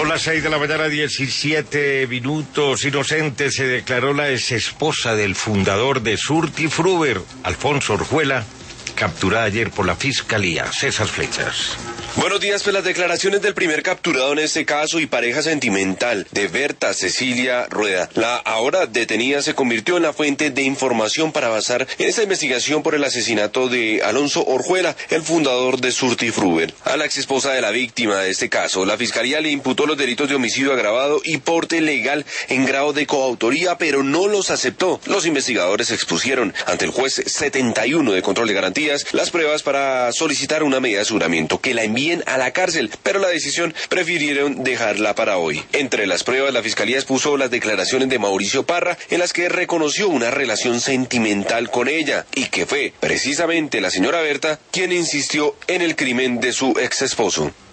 Son las 6 de la mañana, 17 minutos. Inocente se declaró la exesposa del fundador de Surtifruber, Alfonso Orjuela, capturada ayer por la Fiscalía. César Flechas. Buenos días, pues las declaraciones del primer capturado en este caso y pareja sentimental de Berta Cecilia Rueda. La ahora detenida se convirtió en la fuente de información para avanzar en esta investigación por el asesinato de Alfonso Orjuela, el fundador de Surtifruber. A la exesposa de la víctima de este caso, la Fiscalía le imputó los delitos de homicidio agravado y porte ilegal en grado de coautoría, pero no los aceptó. Los investigadores expusieron ante el juez 71 de control de garantías las pruebas para solicitar una medida de aseguramiento que la envíen a la cárcel, pero la decisión prefirieron dejarla para hoy. Entre las pruebas, la Fiscalía expuso las declaraciones de Mauricio Parra, en las que reconoció una relación sentimental con ella, y que fue precisamente la señora Berta quien insistió en el crimen de su ex esposo.